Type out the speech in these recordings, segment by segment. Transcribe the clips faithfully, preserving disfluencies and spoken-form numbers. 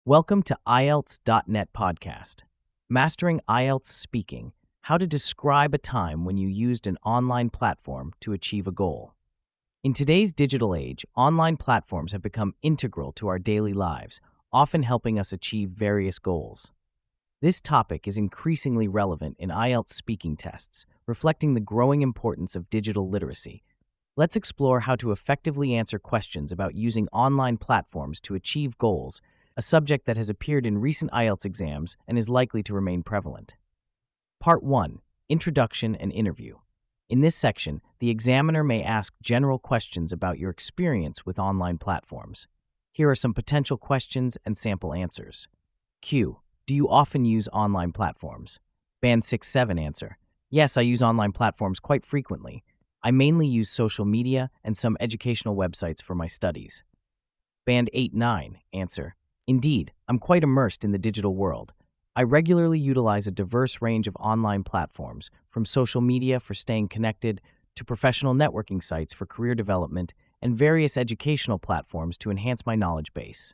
Welcome to I E L T S dot net podcast. Mastering I E L T S Speaking, how to describe a time when you used an online platform to achieve a goal. In today's digital age, online platforms have become integral to our daily lives, often helping us achieve various goals. This topic is increasingly relevant in I E L T S speaking tests, reflecting the growing importance of digital literacy. Let's explore how to effectively answer questions about using online platforms to achieve goals, a subject that has appeared in recent I E L T S exams and is likely to remain prevalent. Part one. Introduction and Interview. In this section, the examiner may ask general questions about your experience with online platforms. Here are some potential questions and sample answers. Q. Do you often use online platforms? Band six seven answer. Yes, I use online platforms quite frequently. I mainly use social media and some educational websites for my studies. Band eight nine answer. Indeed, I'm quite immersed in the digital world. I regularly utilize a diverse range of online platforms, from social media for staying connected to professional networking sites for career development and various educational platforms to enhance my knowledge base.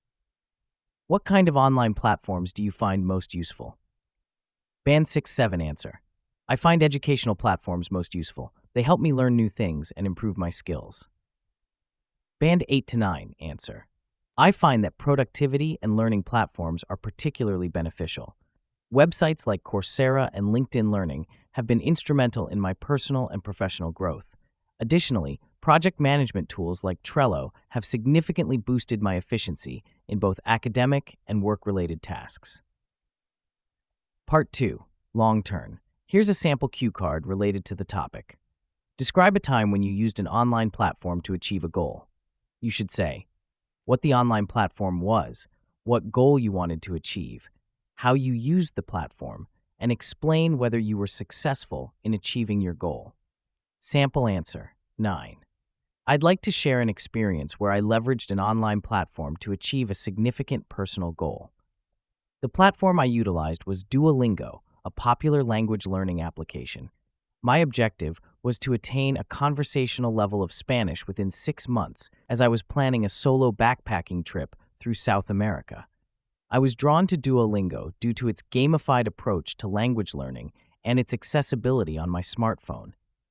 What kind of online platforms do you find most useful? Band six seven answer. I find educational platforms most useful. They help me learn new things and improve my skills. Band eight to nine answer. I find that productivity and learning platforms are particularly beneficial. Websites like Coursera and LinkedIn Learning have been instrumental in my personal and professional growth. Additionally, project management tools like Trello have significantly boosted my efficiency in both academic and work-related tasks. Part two. Long Turn. Here's a sample cue card related to the topic. Describe a time when you used an online platform to achieve a goal. You should say what the online platform was, what goal you wanted to achieve, how you used the platform, and explain whether you were successful in achieving your goal. Sample answer nine. I'd like to share an experience where I leveraged an online platform to achieve a significant personal goal. The platform I utilized was Duolingo, a popular language learning application. My objective was to attain a conversational level of Spanish within six months as I was planning a solo backpacking trip through South America. I was drawn to Duolingo due to its gamified approach to language learning and its accessibility on my smartphone.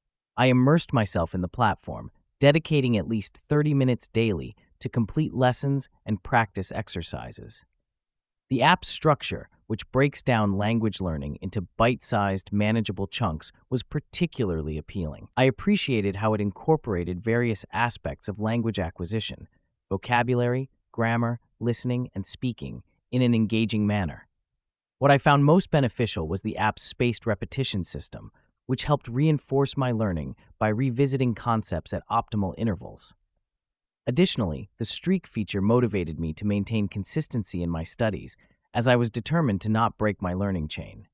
I immersed myself in the platform, dedicating at least thirty minutes daily to complete lessons and practice exercises. The app's structure, which breaks down language learning into bite-sized, manageable chunks, was particularly appealing. I appreciated how it incorporated various aspects of language acquisition, vocabulary, grammar, listening, and speaking in an engaging manner. What I found most beneficial was the app's spaced repetition system, which helped reinforce my learning by revisiting concepts at optimal intervals. Additionally, the streak feature motivated me to maintain consistency in my studies, as I was determined to not break my learning chain.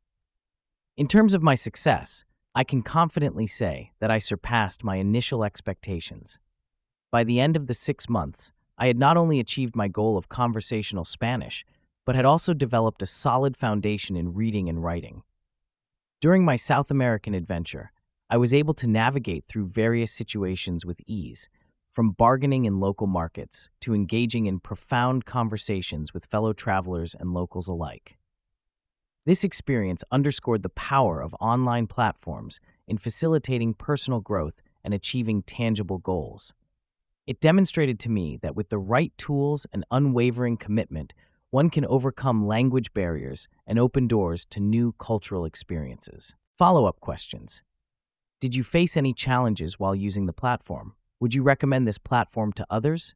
In terms of my success, I can confidently say that I surpassed my initial expectations. By the end of the six months, I had not only achieved my goal of conversational Spanish, but had also developed a solid foundation in reading and writing. During my South American adventure, I was able to navigate through various situations with ease, from bargaining in local markets to engaging in profound conversations with fellow travelers and locals alike. This experience underscored the power of online platforms in facilitating personal growth and achieving tangible goals. It demonstrated to me that with the right tools and unwavering commitment, one can overcome language barriers and open doors to new cultural experiences. Follow-up questions. Did you face any challenges while using the platform? Would you recommend this platform to others?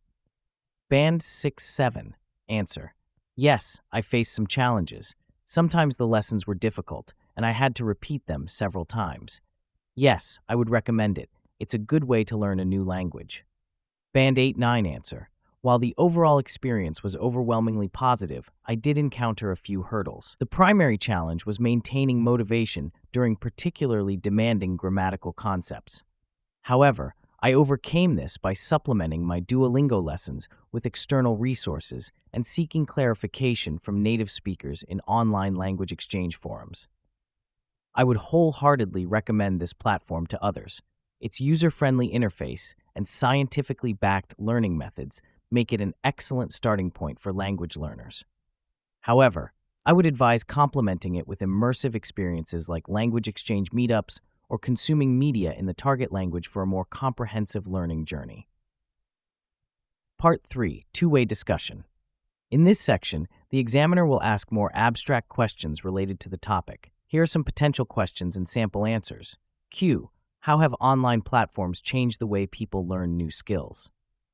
Band six seven answer. Yes, I faced some challenges. Sometimes the lessons were difficult, and I had to repeat them several times. Yes, I would recommend it. It's a good way to learn a new language. Band eight nine answer. While the overall experience was overwhelmingly positive, I did encounter a few hurdles. The primary challenge was maintaining motivation during particularly demanding grammatical concepts. However, I overcame this by supplementing my Duolingo lessons with external resources and seeking clarification from native speakers in online language exchange forums. I would wholeheartedly recommend this platform to others. Its user-friendly interface and scientifically backed learning methods make it an excellent starting point for language learners. However, I would advise complementing it with immersive experiences like language exchange meetups or consuming media in the target language for a more comprehensive learning journey. Part three. Two-way discussion. In this section, the examiner will ask more abstract questions related to the topic. Here are some potential questions and sample answers. Q. How have online platforms changed the way people learn new skills?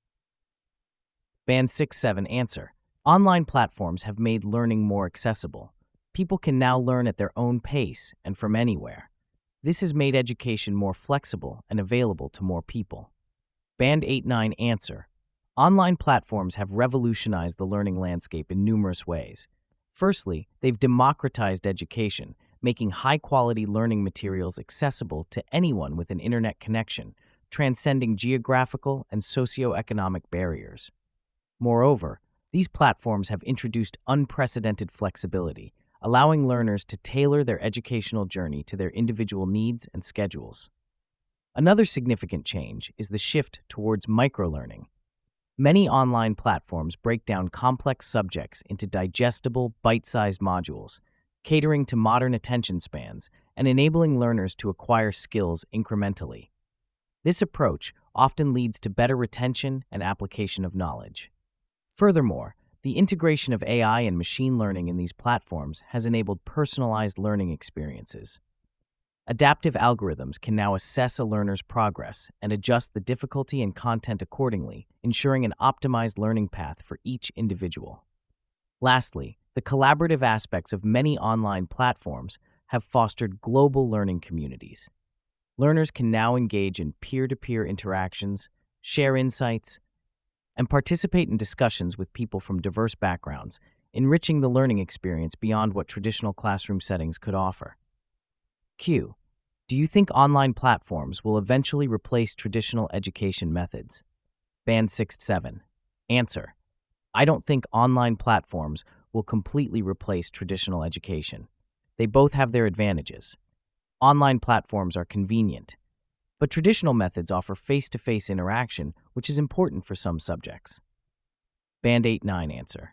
Band six seven answer. Online platforms have made learning more accessible. People can now learn at their own pace and from anywhere. This has made education more flexible and available to more people. Band eight nine answer. Online platforms have revolutionized the learning landscape in numerous ways. Firstly, they've democratized education, making high-quality learning materials accessible to anyone with an internet connection, transcending geographical and socioeconomic barriers. Moreover, these platforms have introduced unprecedented flexibility, allowing learners to tailor their educational journey to their individual needs and schedules. Another significant change is the shift towards microlearning. Many online platforms break down complex subjects into digestible, bite-sized modules, catering to modern attention spans and enabling learners to acquire skills incrementally. This approach often leads to better retention and application of knowledge. Furthermore, the integration of A I and machine learning in these platforms has enabled personalized learning experiences. Adaptive algorithms can now assess a learner's progress and adjust the difficulty and content accordingly, ensuring an optimized learning path for each individual. Lastly, the collaborative aspects of many online platforms have fostered global learning communities. Learners can now engage in peer-to-peer interactions, share insights, and participate in discussions with people from diverse backgrounds, enriching the learning experience beyond what traditional classroom settings could offer. Q. Do you think online platforms will eventually replace traditional education methods? Band six seven. Answer. I don't think online platforms will completely replace traditional education. They both have their advantages. Online platforms are convenient, but traditional methods offer face-to-face interaction, which is important for some subjects. Band eight nine answer.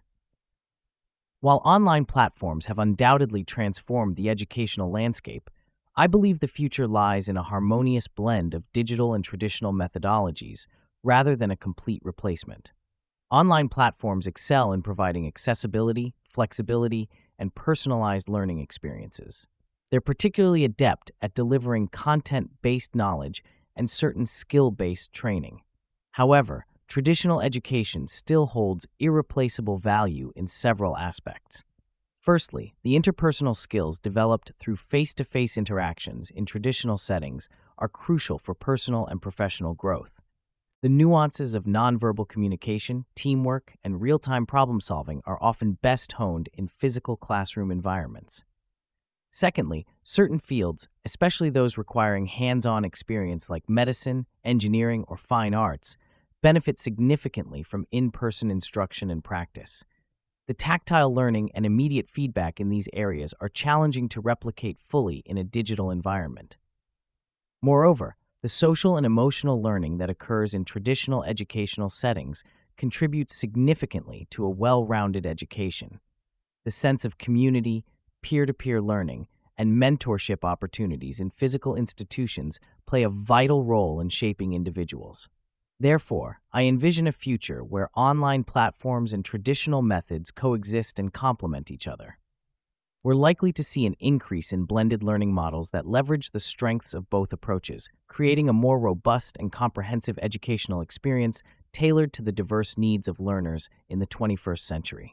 While online platforms have undoubtedly transformed the educational landscape, I believe the future lies in a harmonious blend of digital and traditional methodologies rather than a complete replacement. Online platforms excel in providing accessibility, flexibility, and personalized learning experiences. They're particularly adept at delivering content-based knowledge and certain skill-based training. However, traditional education still holds irreplaceable value in several aspects. Firstly, the interpersonal skills developed through face-to-face interactions in traditional settings are crucial for personal and professional growth. The nuances of nonverbal communication, teamwork, and real-time problem-solving are often best honed in physical classroom environments. Secondly, certain fields, especially those requiring hands-on experience like medicine, engineering, or fine arts, benefit significantly from in-person instruction and practice. The tactile learning and immediate feedback in these areas are challenging to replicate fully in a digital environment. Moreover, the social and emotional learning that occurs in traditional educational settings contributes significantly to a well-rounded education. The sense of community, peer-to-peer learning, and mentorship opportunities in physical institutions play a vital role in shaping individuals. Therefore, I envision a future where online platforms and traditional methods coexist and complement each other. We're likely to see an increase in blended learning models that leverage the strengths of both approaches, creating a more robust and comprehensive educational experience tailored to the diverse needs of learners in the twenty-first century.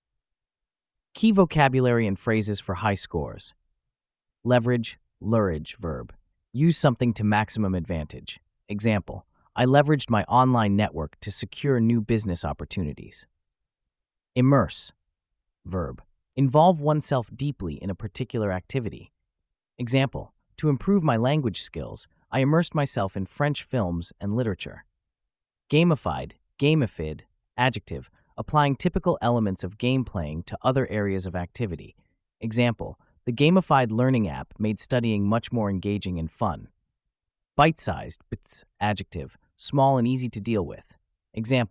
Key vocabulary and phrases for high scores. Leverage, leverage verb. Use something to maximum advantage. Example, I leveraged my online network to secure new business opportunities. Immerse, verb. Involve oneself deeply in a particular activity. Example, to improve my language skills, I immersed myself in French films and literature. Gamified, gamified, adjective, applying typical elements of game playing to other areas of activity. Example, the gamified learning app made studying much more engaging and fun. Bite-sized, bits, adjective, small and easy to deal with. Example,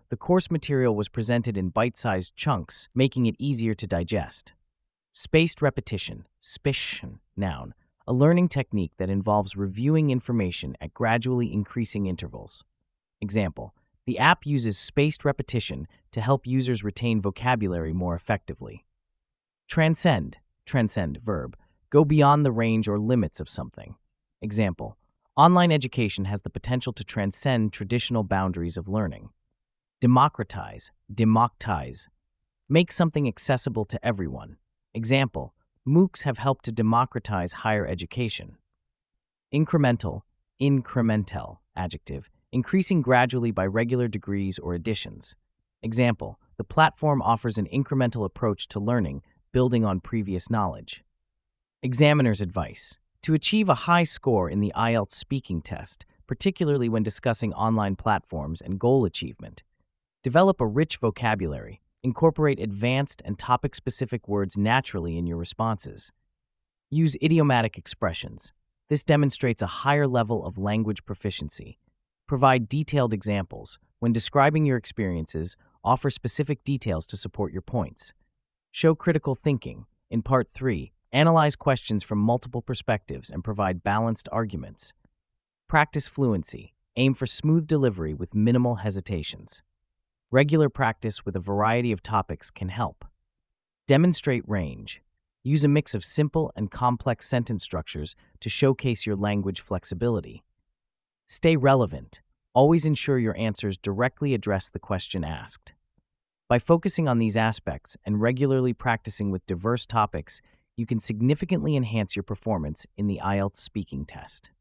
The course material was presented in bite-sized chunks, making it easier to digest. Spaced repetition, spition, noun, a learning technique that involves reviewing information at gradually increasing intervals. Example, the app uses spaced repetition to help users retain vocabulary more effectively. Transcend, transcend, verb, go beyond the range or limits of something. Example, online education has the potential to transcend traditional boundaries of learning. Democratize, democratize, make something accessible to everyone. Example, MOOCs have helped to democratize higher education. Incremental, incremental, adjective, increasing gradually by regular degrees or additions. Example, the platform offers an incremental approach to learning, building on previous knowledge. Examiner's advice. To achieve a high score in the I E L T S speaking test, particularly when discussing online platforms and goal achievement, develop a rich vocabulary. Incorporate advanced and topic-specific words naturally in your responses. Use idiomatic expressions. This demonstrates a higher level of language proficiency. Provide detailed examples. When describing your experiences, offer specific details to support your points. Show critical thinking. In Part three, analyze questions from multiple perspectives and provide balanced arguments. Practice fluency. Aim for smooth delivery with minimal hesitations. Regular practice with a variety of topics can help. Demonstrate range. Use a mix of simple and complex sentence structures to showcase your language flexibility. Stay relevant. Always ensure your answers directly address the question asked. By focusing on these aspects and regularly practicing with diverse topics, you can significantly enhance your performance in the I E L T S speaking test.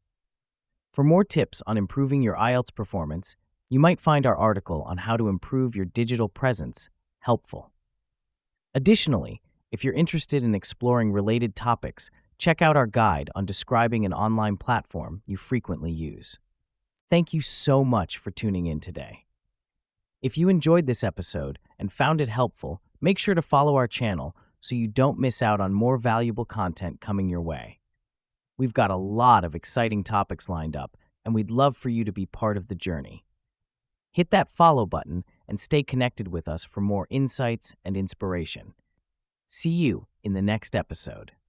For more tips on improving your I E L T S performance, you might find our article on how to improve your digital presence helpful. Additionally, if you're interested in exploring related topics, check out our guide on describing an online platform you frequently use. Thank you so much for tuning in today. If you enjoyed this episode and found it helpful, make sure to follow our channel so you don't miss out on more valuable content coming your way. We've got a lot of exciting topics lined up, and we'd love for you to be part of the journey. Hit that follow button and stay connected with us for more insights and inspiration. See you in the next episode.